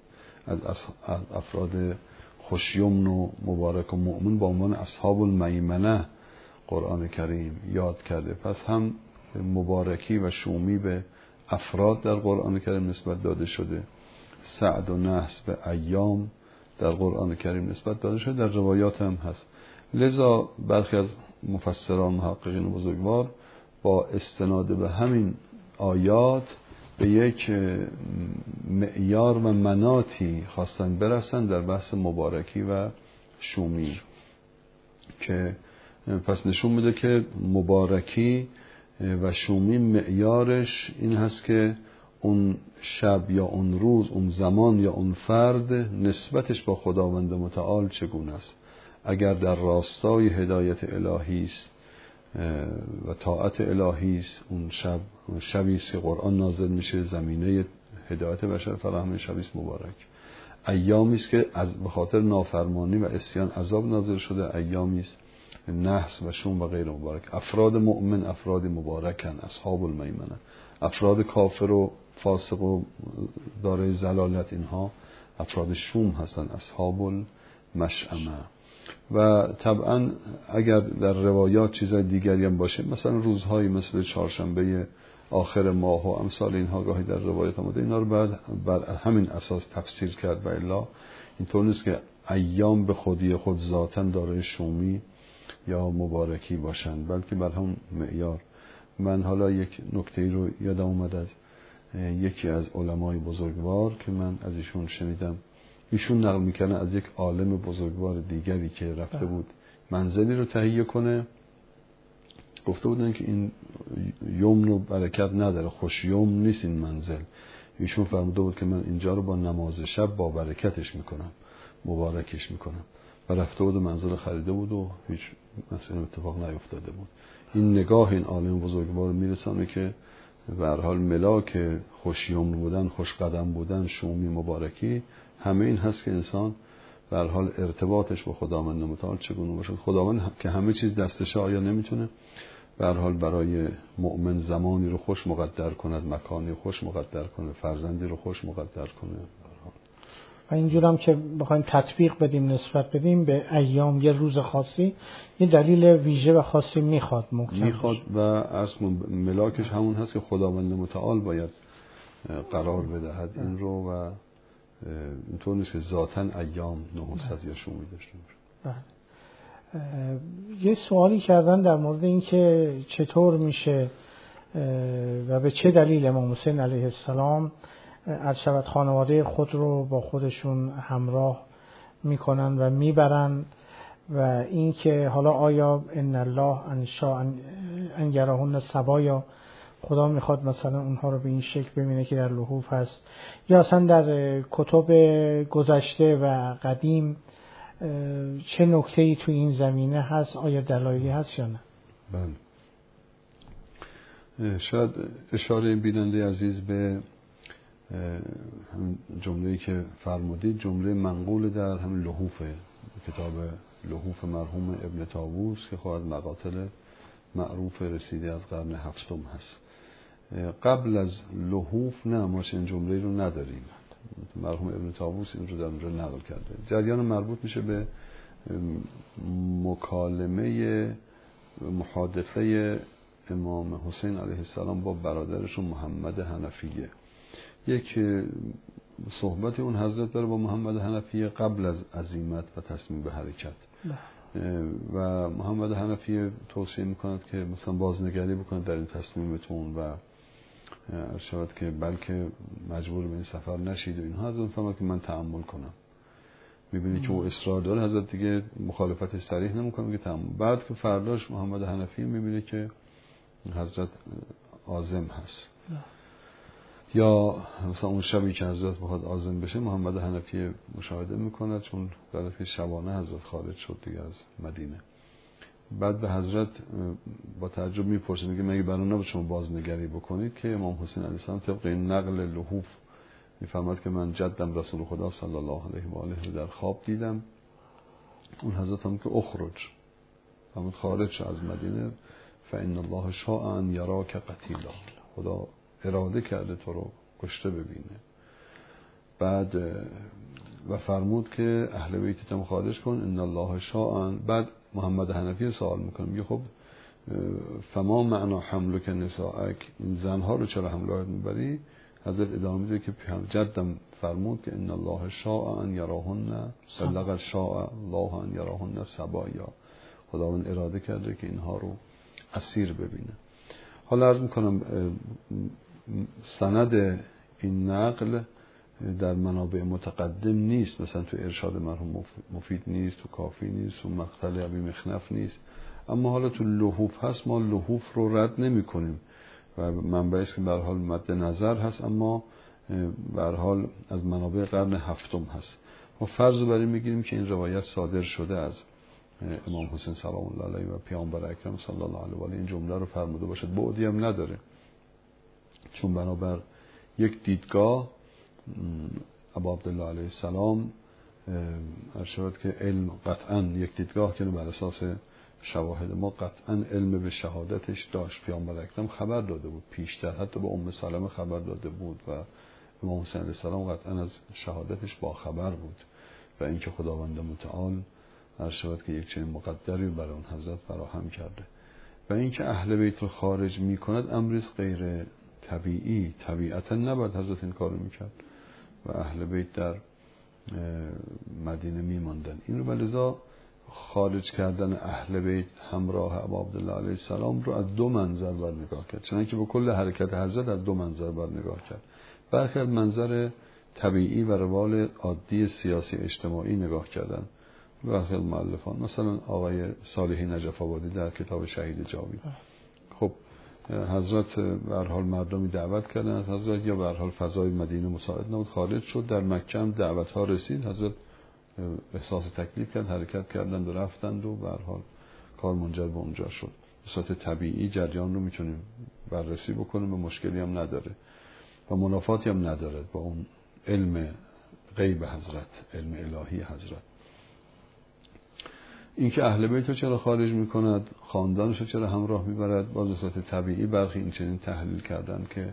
از افراد خوشیمن و مبارک و مؤمن با عنوان اصحاب المیمنه قرآن کریم یاد کرده. پس هم مبارکی و شومی به افراد در قرآن کریم نسبت داده شده، سعد و نحس به ایام در قرآن کریم نسبت داده شده، در روایات هم هست. لذا برخی از مفسران محققین بزرگوار با استناد به همین آیات به یک معیار و مناطی خواستن برسن در بحث مبارکی و شومی، که پس نشون میده که مبارکی و شومی معیارش این هست که اون شب یا اون روز، اون زمان یا اون فرد نسبتش با خداوند متعال چگونه است. اگر در راستای هدایت الهی است و طاعت الهی است، اون شبی است که قرآن نازل میشه، زمینه هدایت بشر فراهم، شبی است مبارک. ایامی است که به خاطر نافرمانی و عصیان عذاب نازل شده، ایامی است نحس و شوم و غیر مبارک. افراد مؤمن افراد مبارکن، اصحاب المیمنه. افراد کافر و فاسق و دارای ضلالت اینها افراد شوم هستن، اصحاب المشأمه. و طبعا اگر در روایات چیزای دیگری هم باشه، مثلا روزهایی مثل چهارشنبه آخر ماه و امثال اینها گاهی در روایات آمده، اینا رو بعد بر همین اساس تفسیر کرد. و الا اینطور نیست که ایام به خودی خود ذاتاً دارای شومی یا مبارکی باشند، بلکه بر هم معیار. من حالا یک نکته‌ای رو یادم اومد از یکی از علمای بزرگوار که من از ایشون شنیدم. ایشون نقل میکنه از یک عالم بزرگوار دیگری که رفته بود منزلی رو تهیه کنه، گفته بودن که این یمن و برکت نداره، خوش یمن نیست این منزل. ایشون فرموده بود که من اینجا رو با نماز شب با برکتش میکنم، مبارکش میکنم. و رفته بود و منزل خریده بود و هیچ مثلا اتفاق نیفتاده بود. این نگاه این عالم بزرگوار میرسانه که به هر حال ملاک خوش یمن بودن، خوش قدم بودن، شومی، مبارکی، همه این هست که انسان به هر حال ارتباطش با خداوند متعال چگونه باشه. خداوند که همه چیز دستشه، آیا نمیتونه به هر حال برای مؤمن زمانی رو خوش مقدر کند، مکانی رو خوش مقدر کنه، فرزندی رو خوش مقدر کنه. و اینجور هم که بخوایم تطبیق بدیم، نسبت بدیم به ایام، یه روز خاصی یه دلیل ویژه و خاصی میخواد و اصلا ملاکش همون هست که خداوند متعال باید قرار بدهد این رو، و اینطور نیست که ذاتاً ایام نحوست یا شومی داشته باشه. یه سوالی کردن در مورد این که چطور میشه و به چه دلیل امام حسین علیه السلام از شود خانواده خود رو با خودشون همراه میکنن و میبرن، و این که حالا آیا ان الله انشاء ان یراهن صبایا، خدا میخواد مثلا اونها رو به این شکل ببینه که در لحوف هست، یا اصلا در کتب گذشته و قدیم چه نکته‌ای تو این زمینه هست؟ آیا دلایلی هست یا نه؟ بله. شاید اشاره بیننده عزیز به جمله‌ای که فرمودید، جمله منقول در همین لحوف، کتاب لحوف مرحوم ابن طاووس که خواهد مقاتل معروف رسیده از قرن هفتم هست. قبل از لحوف نه، ما این جمله رو نداریم. مرحوم ابن طاووس این رو در اونجا نقل کرده. جریان مربوط میشه به مکالمه محادثه امام حسین علیه السلام با برادرشون محمد حنفیه. یک صحبت اون حضرت داره با محمد حنفیه قبل از عزیمت و تصمیم به حرکت. و محمد حنفیه توصیه میکند که مثلا بازنگری بکنید در این تصمیمتون و شاید که بلکه مجبور به این سفر نشید و اینها. حضرت فرمود که من تأمل کنم. میبینی که او اصرار داره، حضرت دیگه مخالفت صریح نمیکنه که تأمل. بعد که فرداش محمد حنفیه میبینه که حضرت عازم هست. یا مثلا اون شبی که حضرت بخواد عازم بشه، محمد حنفیه مشاهده میکنه، چون برای که شبانه حضرت خارج شد دیگه از مدینه. بعد به حضرت با تعجب میپرسه، میگه مگه برای نبود شما بازنگری بکنید؟ که امام حسین علیه السلام طبق این نقل لحوف میفرماد که من جدم رسول خدا صلی الله علیه و آله رو در خواب دیدم. اون حضرت هم که اخرج، همون خارج شد از مدینه، فإن الله شاء ان یراک قتیلا، خدا اراده کرده تو رو کشته ببینه. بعد و فرمود که اهل بیتت هم خارج کن ان الله شاء. بعد محمد حنفی سوال میکنه، میگه خب فما معنا حملک نسائک، این زنها رو چرا حملات میبری؟ حضرت ادامه میده که جدم فرمود که ان الله شاء ان یراهن بلغ شاء الله ان یراهن سبایا، خداوند اراده کرده که اینها رو اسیر ببینه. حالا عرض میکنم سند این نقل در منابع متقدم نیست، مثلا تو ارشاد مرحوم مفید نیست، تو کافی نیست، تو مقتل ابی مخنف نیست، اما حالا تو لحوف هست. ما لحوف رو رد نمی کنیم و منبعی است که به هر حال مد نظر هست، اما به هر حال از منابع قرن هفتم هست. ما فرض بر این میگیریم که این روایت صادر شده از امام حسین سلام الله علیه و پیامبر اکرم صلی الله علیه و آله این جمله رو فرموده باشد. بعدی هم نداره، چون بنابر یک دیدگاه ابا عبدالله علیه السلام ارشاد که علم قطعا یک دیدگاه که بر اساس شواهد ما قطعا علم به شهادتش داشت. پیامبر اکرم خبر داده بود پیشتر، حتی به ام سلمه خبر داده بود و امام حسین علیه السلام قطعا از شهادتش با خبر بود و اینکه خداوند متعال ارشاد که یک چنین مقدری برای اون حضرت فراهم کرده و اینکه اهل بیت رو خارج میکند امری غیر طبیعی، طبیعتا نباید حضرت این کارو میکرد و اهل بیت در مدینه میماندن. این رو بلذا خارج کردن اهل بیت همراه ابا عبدالله علیه السلام رو از دو منظر بر نگاه کرد، چنانکه به کل حرکت حضرت از دو منظر بر نگاه کرد. برخی از منظر طبیعی و روال عادی سیاسی اجتماعی نگاه کردن. برخی از مؤلفان مثلا آقای صالحی نجف آبادی در کتاب شهید جاوید، خب حضرت به هر حال مردمی دعوت کردن از حضرت، یا به هر حال فضای مدینه مساعد نبود، خارج شد، در مکه هم دعوت ها رسید، حضرت احساس تکلیف کرد، حرکت کردند و رفتند و به هر حال کار منجر به اونجا شد. به صورت طبیعی جریان رو میتونیم بررسی بکنیم و مشکلی هم نداره و منافاتی هم نداره با اون علم غیب حضرت، علم الهی حضرت. اینکه اهل بیت رو چرا خارج میکند، خاندانش رو چرا همراه میبرد، باز به صورت طبیعی برخی این چنین تحلیل کردن که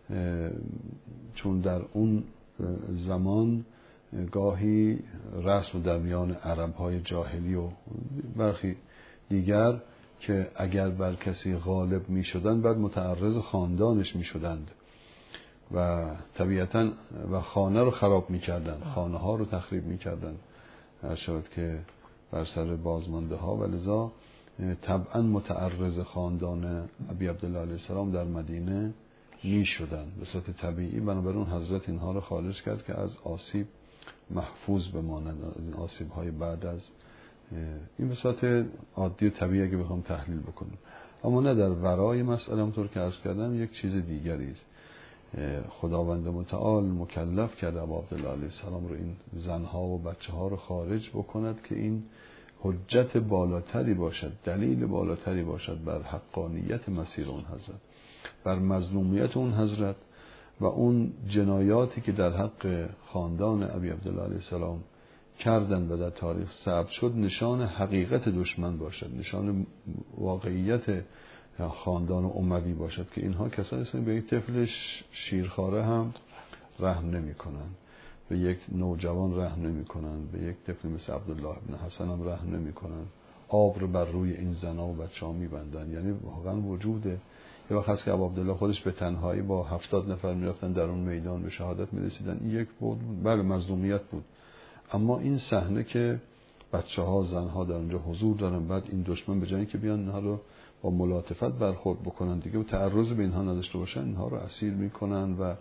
چون در اون زمان گاهی رسم در میان عرب‌های جاهلی و برخی دیگر که اگر بر کسی غالب میشدن بعد متعرض خاندانش میشدند و طبیعتاً و خانه رو خراب میکردن، خانه ها رو تخریب میکردن، هر شد که بر سر بازمانده ها، و لذا طبعا متعرض خاندان ابی عبدالله علیه السلام در مدینه می شدن به صورت طبیعی. بنابراین حضرت اینها رو خارج کرد که از آسیب محفوظ بمانند، از این آسیب های بعد از این به صورت عادی و طبیعی اگه بخوام تحلیل بکنیم. اما نه در ورای مسئله همطور که عرض کردم یک چیز دیگری است. خداوند متعال مکلف کرده ابا عبدالله علیه السلام رو این زنها و بچه ها رو خارج بکند که این حجت بالاتری باشد، دلیل بالاتری باشد بر حقانیت مسیر اون حضرت، بر مظلومیت اون حضرت و اون جنایاتی که در حق خاندان ابی عبدالله علیه السلام کردن و در تاریخ ثبت شد نشان حقیقت دشمن باشد، نشان واقعیت خاندان اموی باشد که اینها کسانی هستند به یک طفل شیرخواره هم رحم نمی کنند، به یک نوجوان رحم نمی کنند، به یک طفل مثل عبدالله ابن حسن هم رحم نمی کنند، آب رو بر روی این زنا و بچه ها می بندن. یعنی واقعا وجوده. یه وقت هست که ابا عبدالله خودش به تنهایی با 70 نفر می رفتن در اون میدان به شهادت می رسیدن. این یک بود، بله مظلومیت بود، اما این صحنه که بچه ها زنها در اونجا حضور دارن، بعد این دشمن به جایی که بیان اینها رو با ملاطفت برخورد بکنن دیگه و تعرض به اینها نداشته باشن، اینها رو اسیر میکنن و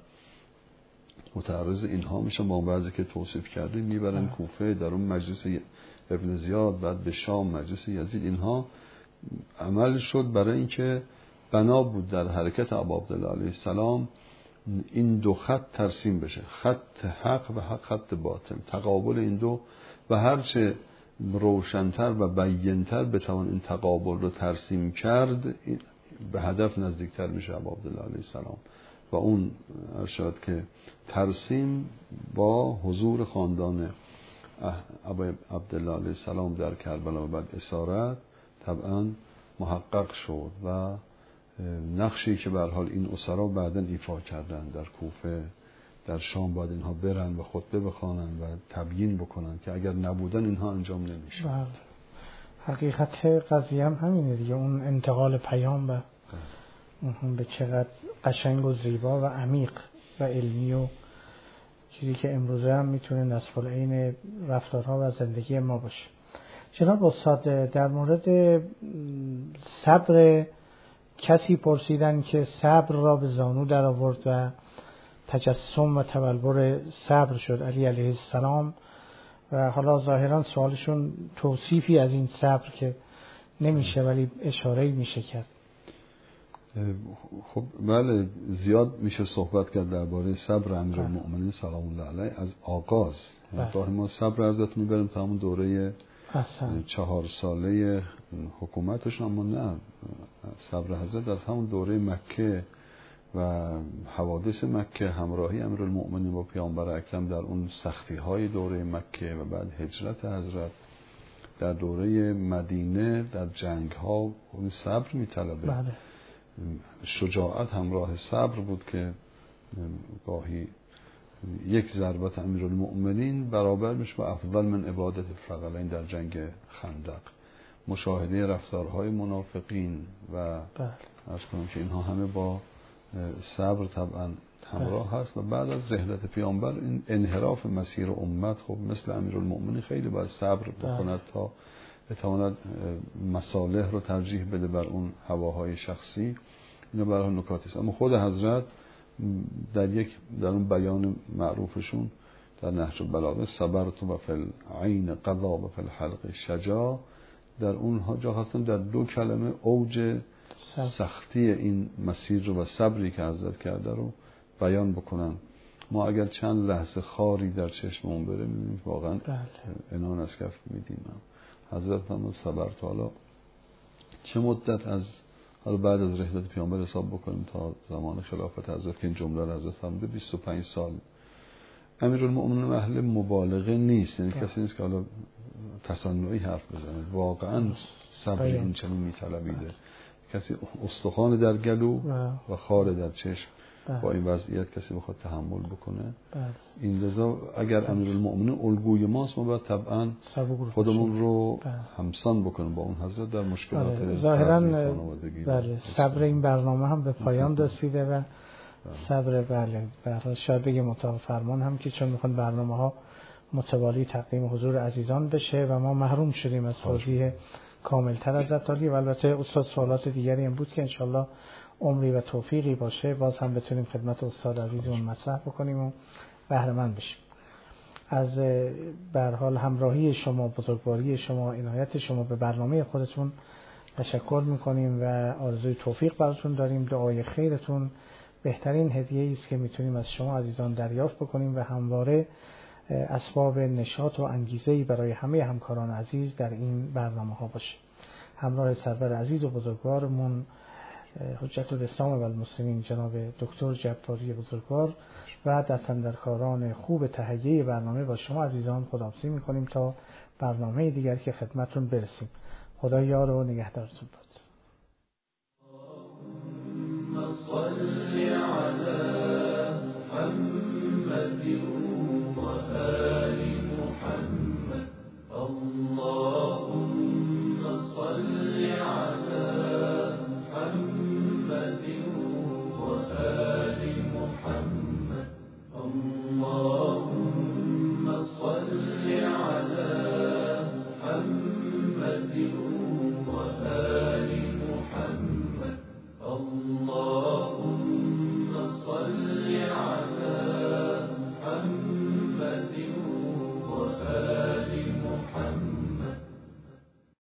متعرض اینها میشن. با بعضی که توصیف کردیم میبرن کوفه، در اون مجلس ابن زیاد، بعد به شام مجلس یزید. اینها عمل شد برای اینکه بنا بود در حرکت ابا عبدالله علیه السلام این دو خط ترسیم بشه، خط حق و خط باطل، تقابل این دو، و هرچه روشن‌تر و بی‌ن‌تر بتوان این تقابل رو ترسیم کرد به هدف نزدیکتر میشه ابا عبدالله علیه السلام. و اون ارشاد که ترسیم با حضور خاندان ابا عبدالله علیه السلام در کربلا و بعد اسارت طبعا محقق شد و نقشی که به هر حال این اسرا بعداً ایفا کردن در کوفه، در شام باید اینها برن و خطبه بخوانن و تبیین بکنن که اگر نبودن اینها انجام نمیشه. بله. حقیقت قضیه هم همینه دیگه، اون انتقال پیام و اون به چقدر قشنگ و زیبا و عمیق و علمی و چیزی که امروزه هم میتونه نصف العین رفتارها و زندگی ما باشه. جناب استاد، در مورد صبر کسی پرسیدن که صبر را به زانو در آورد و تجسم و تبلور صبر شد علی علیه السلام، و حالا ظاهرا سوالشون توصیفی از این صبر که نمیشه ولی اشاره‌ای میشه کرد. خب بله، زیاد میشه صحبت کرد درباره صبر امیرالمؤمنین سلام الله علیه از آغاز. تا ما صبر ازت میبریم تا همون دوره 4 ساله حکومتشون، اما نه، صبر حضرت از همون دوره مکه و حوادث مکه، همراهی امیرالمؤمنین با پیامبر اکرم در اون سختی های دوره مکه و بعد هجرت حضرت در دوره مدینه در جنگ ها اون صبر میطلبه. بله. شجاعت همراه صبر بود که گاهی یک ضربت امیرالمؤمنین برابر میشه با افضل من عبادت الثقلین در جنگ خندق. مشاهده رفتارهای منافقین و عرض کنم که اینها همه با صبر طبعا همراه هست. و بعد از رحلت پیامبر این انحراف مسیر امت، خب مثل امیرالمؤمنین خیلی باید صبر بکند تا بتواند مصالح رو ترجیح بده بر اون هواهای شخصی. اینا برای نکاتی است. اما خود حضرت در اون بیان معروفشون در نهج البلاغه صبرت و فی العین قضا و فی الحلق شجاع، در اونها جا هستن در 2 کلمه اوج سختی این مسیر رو و صبری که حضرت کرده رو بیان بکنن. ما اگر چند لحظه خاری در چشممون بره میبینیم واقعا عنان از کف میدیم. حضرت هم صبرت. حالا چه مدت از بعد از رحلت پیامبر حساب بکنیم تا زمان خلافت حضرت که این جمله را حضرت فرموده 25 سال. امیرالمؤمنین اهل مبالغه نیست، یعنی کسی نیست که حالا تصنعی حرف بزنه، واقعا صبر این چنین میطلبیده. کسی استخوان در گلو و خار در چشم با این وضعیت کسی بخواد تحمل بکنه. این لذا اگر امیرالمؤمنین الگوی ماست، ما باید طبعا خودمون رو همسان بکنیم با اون حضرت در مشکلات ظاهرا. بله، صبر این برنامه هم به پایان رسیده و صبر بله شاید بگه مطاع فرمان هم که چون میخوان برنامه ها متوالی تقدیم حضور عزیزان بشه و ما محروم شدیم از توضیح کاملتر از عطالی. و البته استاد سوالات دیگری هم بود که انشالله عمری و توفیقی باشه باز هم بتونیم خدمت استاد عزیزمون مطرح بکنیم و بهره مند بشیم. از به هر حال همراهی شما، بزرگواری شما، عنایت شما به برنامه خودتون تشکر میکنیم و آرزوی توفیق براتون داریم. دعای خیرتون بهترین هدیه‌ای است که میتونیم از شما عزیزان دریافت بکنیم و همواره اسباب نشاط و انگیزه‌ای برای همه همکاران عزیز در این برنامه‌ها باشه. همراه سرور عزیز و بزرگوارمون حجت الاسلام و المسلمین جناب دکتر جباری بزرگوار و دستاندرکاران خوب تهیه برنامه با شما عزیزان خداحافظی می‌کنیم تا برنامه دیگر که خدمتتون برسیم. خدا یار و نگهدارتون باد.